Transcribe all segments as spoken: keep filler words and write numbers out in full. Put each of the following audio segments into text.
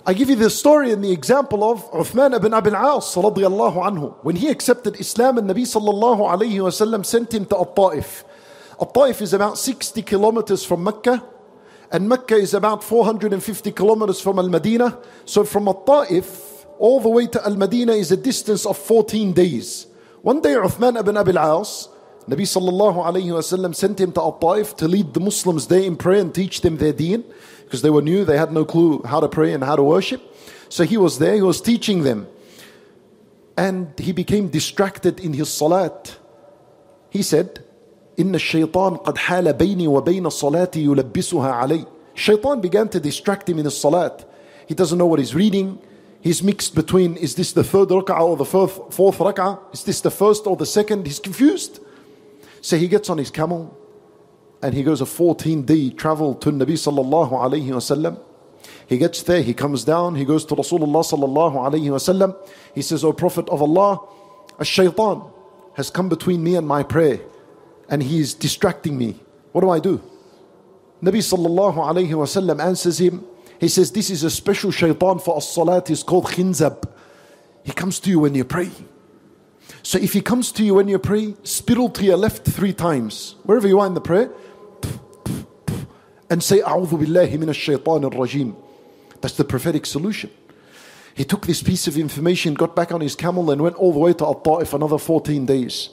I give you the story and the example of Uthman ibn Abi al-As radiyallahu anhu. When he accepted Islam, and Nabi sallallahu alayhi wa sallam sent him to At-Ta'if. At-Ta'if is about sixty kilometers from Mecca, and Mecca is about four hundred fifty kilometers from Al-Madinah. So from At-Ta'if all the way to Al-Madinah is a distance of fourteen days. One day Uthman ibn Abi al-As, Nabi sallallahu alayhi wa sallam sent him to At-Ta'if to lead the Muslims there in prayer and teach them their deen, because they were new, they had no clue how to pray and how to worship. So he was there, he was teaching them. And he became distracted in his salat. He said, إِنَّ الشَّيْطَانِ قَدْ حَالَ بَيْنِي وَبَيْنَ الصَّلَاةِ يُلَبِّسُهَا عَلَيْهِ. Shaitan began to distract him in his salat. He doesn't know what he's reading. He's mixed between, is this the third rak'ah or the fourth, fourth rak'ah? Is this the first or the second? He's confused. So he gets on his camel and he goes a fourteen day travel to Nabi sallallahu alayhi wa sallam. He gets there, he comes down, he goes to Rasulullah sallallahu alayhi wa sallam. He says, O Prophet of Allah, a shaitan has come between me and my prayer and he's distracting me. What do I do? Nabi sallallahu alayhi wa sallam answers him. He says, this is a special shaitan for as-salat. It's called khinzab. He comes to you when you pray. So if he comes to you when you pray, spittle to your left three times, wherever you are in the prayer, and say, A'udhu billahi minash shaitanir rajim. That's the prophetic solution. He took this piece of information, got back on his camel and went all the way to At-Ta'if, another fourteen days.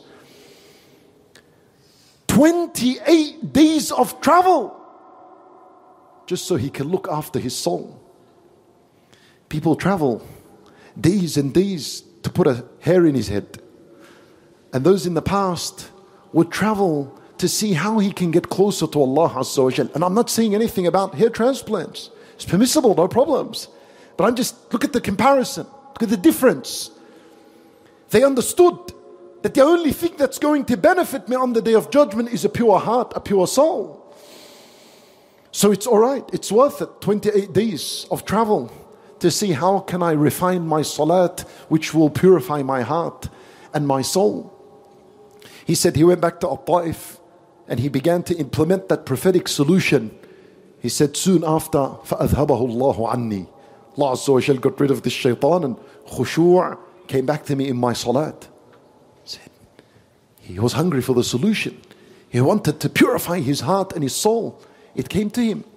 twenty-eight days of travel, just so he can look after his soul. People travel days and days to put a hair in his head. And those in the past would travel to see how he can get closer to Allah Azza wa Jal. And I'm not saying anything about hair transplants. It's permissible, no problems. But I'm just, look at the comparison. Look at the difference. They understood that the only thing that's going to benefit me on the Day of Judgment is a pure heart, a pure soul. So it's alright, it's worth it. twenty-eight days of travel to see how can I refine my salat, which will purify my heart and my soul. He said he went back to At-Ta'if and he began to implement that prophetic solution. He said soon after, فَأَذْهَبَهُ اللَّهُ عَنِّي. Allah Azza wa Jal got rid of this shaitan and khushu' came back to me in my salat. He said, he was hungry for the solution. He wanted to purify his heart and his soul. It came to him.